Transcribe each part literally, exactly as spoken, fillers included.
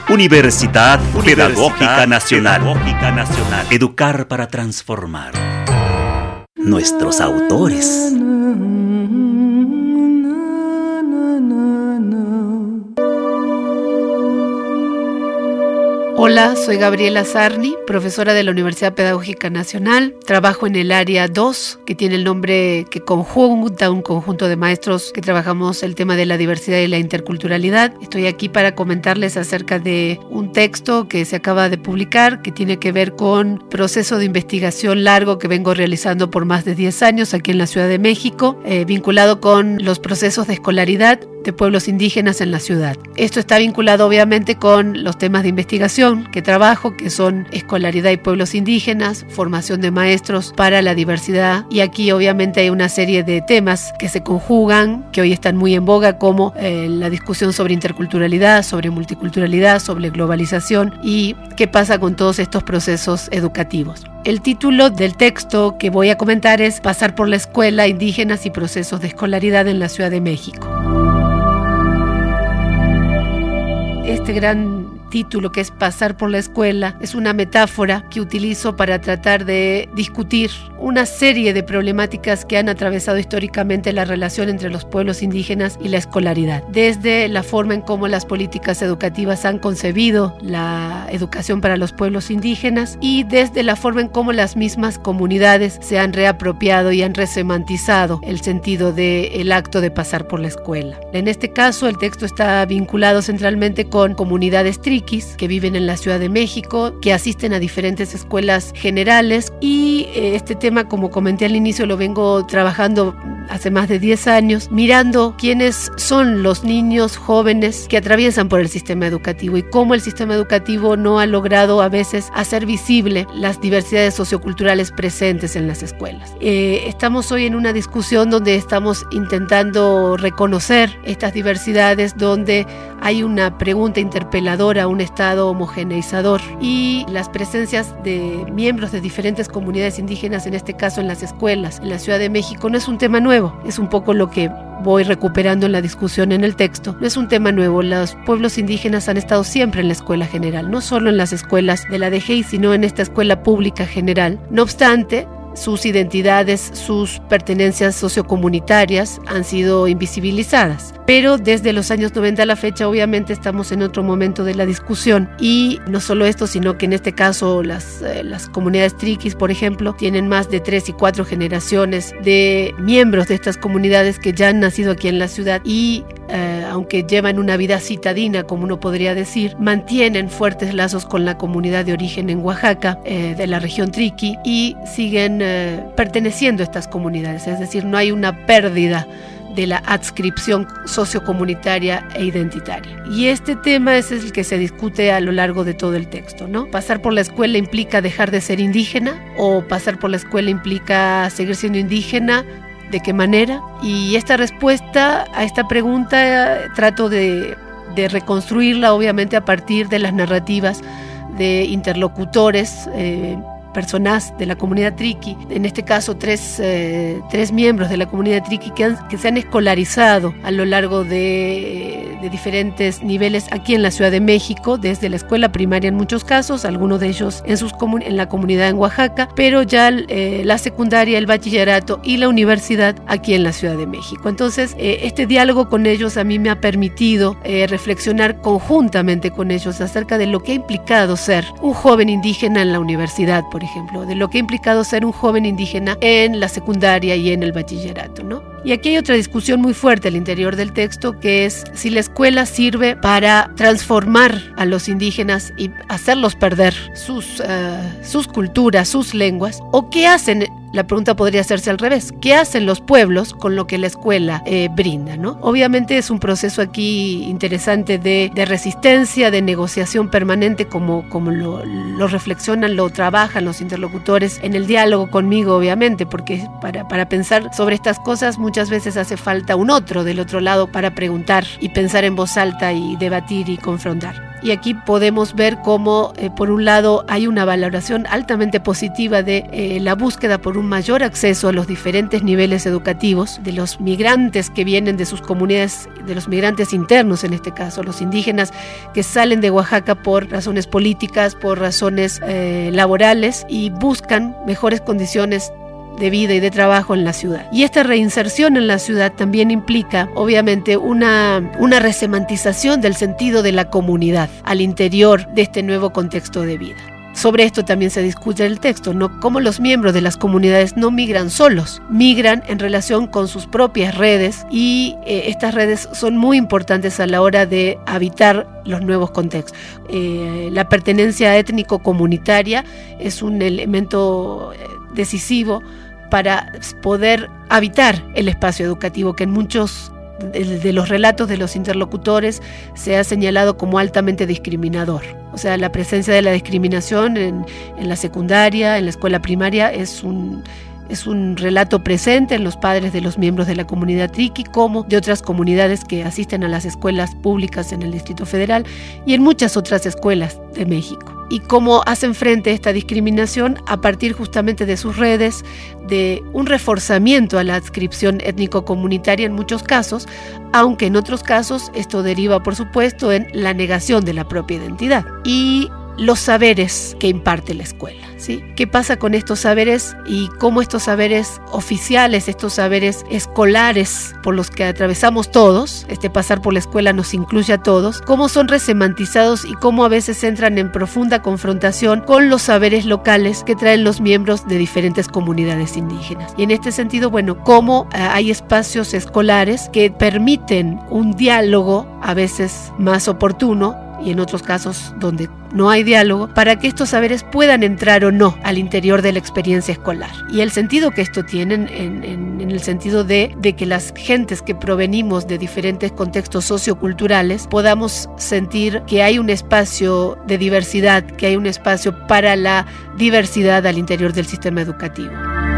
Universidad, Universidad Pedagógica Nacional. Pedagógica Nacional. Educar para transformar. Nuestros autores. Hola, soy Gabriela Sarni, profesora de la Universidad Pedagógica Nacional. Trabajo en el área dos, que tiene el nombre que conjunta un conjunto de maestros que trabajamos el tema de la diversidad y la interculturalidad. Estoy aquí para comentarles acerca de un texto que se acaba de publicar, que tiene que ver con proceso de investigación largo que vengo realizando por más de diez años aquí en la Ciudad de México, eh, vinculado con los procesos de escolaridad de pueblos indígenas en la ciudad. Esto está vinculado obviamente con los temas de investigación que trabajo, que son escolaridad y pueblos indígenas, formación de maestros para la diversidad, y aquí obviamente hay una serie de temas que se conjugan, que hoy están muy en boga, como eh, la discusión sobre interculturalidad, sobre multiculturalidad, sobre globalización y qué pasa con todos estos procesos educativos. El título del texto que voy a comentar es Pasar por la escuela, indígenas y procesos de escolaridad en la Ciudad de México. Este gran título, que es Pasar por la escuela, es una metáfora que utilizo para tratar de discutir una serie de problemáticas que han atravesado históricamente la relación entre los pueblos indígenas y la escolaridad, desde la forma en cómo las políticas educativas han concebido la educación para los pueblos indígenas y desde la forma en cómo las mismas comunidades se han reapropiado y han resemantizado el sentido del acto de pasar por la escuela. En este caso, el texto está vinculado centralmente con comunidades triquis que viven en la Ciudad de México, que asisten a diferentes escuelas generales, y eh, este tema, como comenté al inicio, lo vengo trabajando hace más de diez años, mirando quiénes son los niños jóvenes que atraviesan por el sistema educativo y cómo el sistema educativo no ha logrado a veces hacer visible las diversidades socioculturales presentes en las escuelas. Eh, estamos hoy en una discusión donde estamos intentando reconocer estas diversidades, donde hay una pregunta interpeladora, un estado homogeneizador, y las presencias de miembros de diferentes comunidades indígenas, en este caso en las escuelas en la Ciudad de México, no es un tema nuevo, es un poco lo que voy recuperando en la discusión en el texto. No es un tema nuevo, los pueblos indígenas han estado siempre en la escuela general, no solo en las escuelas de la D G I, sino en esta escuela pública general. No obstante, sus identidades, sus pertenencias sociocomunitarias han sido invisibilizadas. Pero desde los años noventa a la fecha, obviamente estamos en otro momento de la discusión, y no solo esto, sino que en este caso las, eh, las comunidades triquis, por ejemplo, tienen más de tres y cuatro generaciones de miembros de estas comunidades que ya han nacido aquí en la ciudad y eh, aunque llevan una vida citadina, como uno podría decir, mantienen fuertes lazos con la comunidad de origen en Oaxaca, eh, de la región triqui, y siguen eh, perteneciendo a estas comunidades, es decir, no hay una pérdida de la adscripción sociocomunitaria e identitaria. Y este tema es el que se discute a lo largo de todo el texto, ¿no? ¿Pasar por la escuela implica dejar de ser indígena? ¿O pasar por la escuela implica seguir siendo indígena? ¿De qué manera? Y esta respuesta a esta pregunta eh, trato de, de reconstruirla, obviamente, a partir de las narrativas de interlocutores, eh, personas de la comunidad triqui, en este caso tres, eh, tres miembros de la comunidad triqui que, han, que se han escolarizado a lo largo de, de diferentes niveles aquí en la Ciudad de México, desde la escuela primaria en muchos casos, algunos de ellos en, sus comun- en la comunidad en Oaxaca, pero ya eh, la secundaria, el bachillerato y la universidad aquí en la Ciudad de México. Entonces, eh, este diálogo con ellos a mí me ha permitido eh, reflexionar conjuntamente con ellos acerca de lo que ha implicado ser un joven indígena en la universidad, por ejemplo. ejemplo, de lo que ha implicado ser un joven indígena en la secundaria y en el bachillerato, ¿no? Y aquí hay otra discusión muy fuerte al interior del texto, que es si la escuela sirve para transformar a los indígenas y hacerlos perder sus, uh, sus culturas, sus lenguas, o qué hacen. La pregunta podría hacerse al revés. ¿Qué hacen los pueblos con lo que la escuela eh, brinda, ¿no? Obviamente es un proceso aquí interesante de, de resistencia, de negociación permanente, como, como lo, lo reflexionan, lo trabajan los interlocutores en el diálogo conmigo, obviamente, porque para, para pensar sobre estas cosas muchas veces hace falta un otro del otro lado para preguntar y pensar en voz alta y debatir y confrontar. Y aquí podemos ver cómo, eh, por un lado, hay una valoración altamente positiva de eh, la búsqueda por un mayor acceso a los diferentes niveles educativos de los migrantes que vienen de sus comunidades, de los migrantes internos en este caso, los indígenas que salen de Oaxaca por razones políticas, por razones eh, laborales y buscan mejores condiciones de vida y de trabajo en la ciudad. Y esta reinserción en la ciudad también implica, obviamente, una, una resemantización del sentido de la comunidad al interior de este nuevo contexto de vida. Sobre esto también se discute en el texto, ¿no? Cómo los miembros de las comunidades no migran solos, migran en relación con sus propias redes y eh, estas redes son muy importantes a la hora de habitar los nuevos contextos. Eh, la pertenencia étnico-comunitaria es un elemento eh, decisivo para poder habitar el espacio educativo que en muchos de, de los relatos de los interlocutores se ha señalado como altamente discriminador. O sea, la presencia de la discriminación en, en la secundaria, en la escuela primaria, es un, es un relato presente en los padres de los miembros de la comunidad triqui, como de otras comunidades que asisten a las escuelas públicas en el Distrito Federal y en muchas otras escuelas de México. Y cómo hacen frente a esta discriminación a partir justamente de sus redes, de un reforzamiento a la adscripción étnico-comunitaria en muchos casos, aunque en otros casos esto deriva, por supuesto, en la negación de la propia identidad. Y los saberes que imparte la escuela, ¿sí? ¿Qué pasa con estos saberes y cómo estos saberes oficiales, estos saberes escolares por los que atravesamos todos, este pasar por la escuela nos incluye a todos, cómo son resemantizados y cómo a veces entran en profunda confrontación con los saberes locales que traen los miembros de diferentes comunidades indígenas? Y en este sentido, bueno, cómo eh, hay espacios escolares que permiten un diálogo a veces más oportuno y en otros casos donde no hay diálogo, para que estos saberes puedan entrar o no al interior de la experiencia escolar. Y el sentido que esto tiene en, en, en el sentido de, de que las gentes que provenimos de diferentes contextos socioculturales podamos sentir que hay un espacio de diversidad, que hay un espacio para la diversidad al interior del sistema educativo.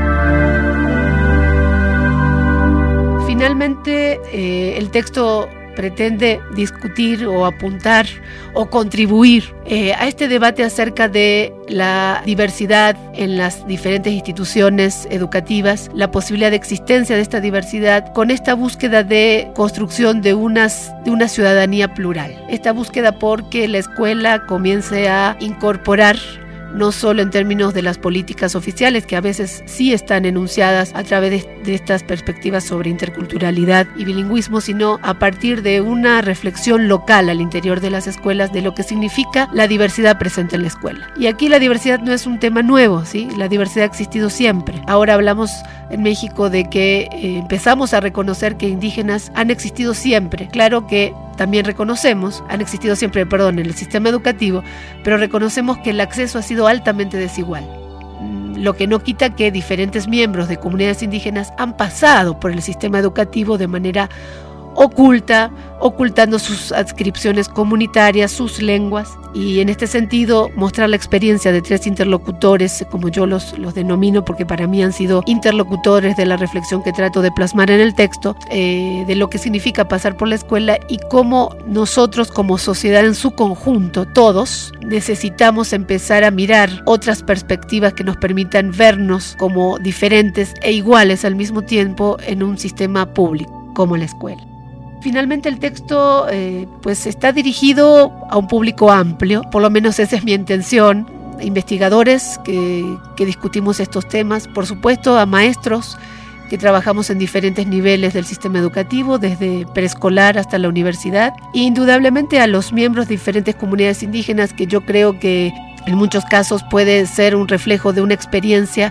Finalmente, eh, el texto pretende discutir o apuntar o contribuir eh, a este debate acerca de la diversidad en las diferentes instituciones educativas, la posibilidad de existencia de esta diversidad con esta búsqueda de construcción de, unas, de una ciudadanía plural. Esta búsqueda porque la escuela comience a incorporar, no solo en términos de las políticas oficiales, que a veces sí están enunciadas a través de, de estas perspectivas sobre interculturalidad y bilingüismo, sino a partir de una reflexión local al interior de las escuelas de lo que significa la diversidad presente en la escuela. Y aquí la diversidad no es un tema nuevo, ¿sí? La diversidad ha existido siempre. Ahora hablamos en México de que eh, empezamos a reconocer que indígenas han existido siempre. Claro que también reconocemos, han existido siempre, perdón, en el sistema educativo, pero reconocemos que el acceso ha sido altamente desigual. Lo que no quita que diferentes miembros de comunidades indígenas han pasado por el sistema educativo de manera oculta, ocultando sus adscripciones comunitarias, sus lenguas, y en este sentido mostrar la experiencia de tres interlocutores, como yo los, los denomino, porque para mí han sido interlocutores de la reflexión que trato de plasmar en el texto, eh, de lo que significa pasar por la escuela y cómo nosotros como sociedad en su conjunto, todos, necesitamos empezar a mirar otras perspectivas que nos permitan vernos como diferentes e iguales al mismo tiempo en un sistema público como la escuela. Finalmente el texto eh, pues está dirigido a un público amplio, por lo menos esa es mi intención, investigadores que, que discutimos estos temas, por supuesto a maestros que trabajamos en diferentes niveles del sistema educativo, desde preescolar hasta la universidad, e indudablemente a los miembros de diferentes comunidades indígenas, que yo creo que en muchos casos puede ser un reflejo de una experiencia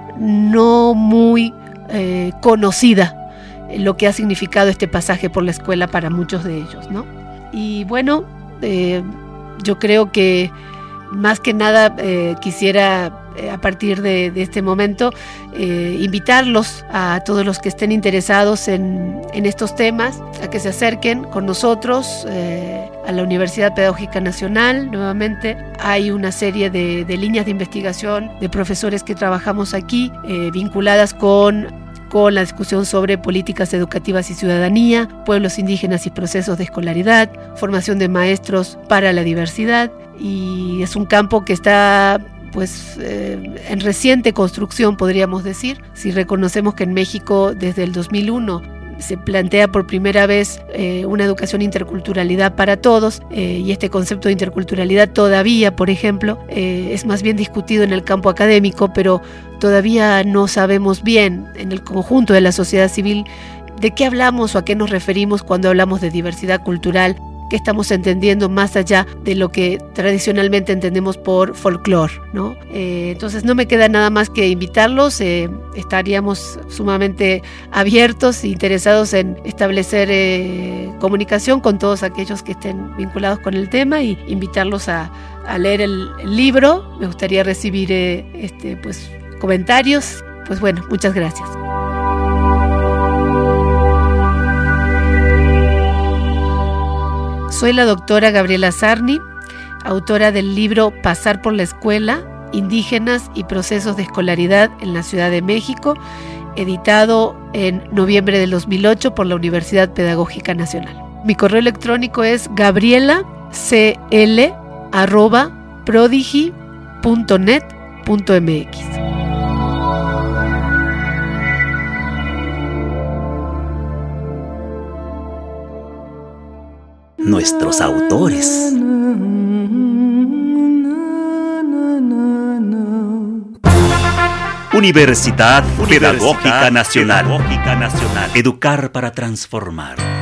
no muy eh, conocida, lo que ha significado este pasaje por la escuela para muchos de ellos, ¿no? Y bueno, eh, yo creo que más que nada eh, quisiera eh, a partir de, de este momento eh, invitarlos a todos los que estén interesados en, en estos temas a que se acerquen con nosotros eh, a la Universidad Pedagógica Nacional. Nuevamente hay una serie de, de líneas de investigación de profesores que trabajamos aquí eh, vinculadas con con la discusión sobre políticas educativas y ciudadanía, pueblos indígenas y procesos de escolaridad, formación de maestros para la diversidad, y es un campo que está pues eh, en reciente construcción, podríamos decir. Si reconocemos que en México desde el dos mil uno se plantea por primera vez eh, una educación interculturalidad para todos, eh, y este concepto de interculturalidad todavía, por ejemplo, eh, es más bien discutido en el campo académico, pero todavía no sabemos bien en el conjunto de la sociedad civil de qué hablamos o a qué nos referimos cuando hablamos de diversidad cultural, qué estamos entendiendo más allá de lo que tradicionalmente entendemos por folclore, ¿no? Eh, entonces no me queda nada más que invitarlos. Eh, estaríamos sumamente abiertos e interesados en establecer eh, comunicación con todos aquellos que estén vinculados con el tema, y invitarlos a, a leer el, el libro. Me gustaría recibir eh, este, pues, comentarios. Pues bueno, muchas gracias. Soy la doctora Gabriela Sarni, autora del libro Pasar por la Escuela, Indígenas y Procesos de Escolaridad en la Ciudad de México, editado en noviembre del dos mil ocho por la Universidad Pedagógica Nacional. Mi correo electrónico es gabrielacl arroba prodigy punto net punto m x. Nuestros autores. Universidad Pedagógica Nacional. Educar para transformar.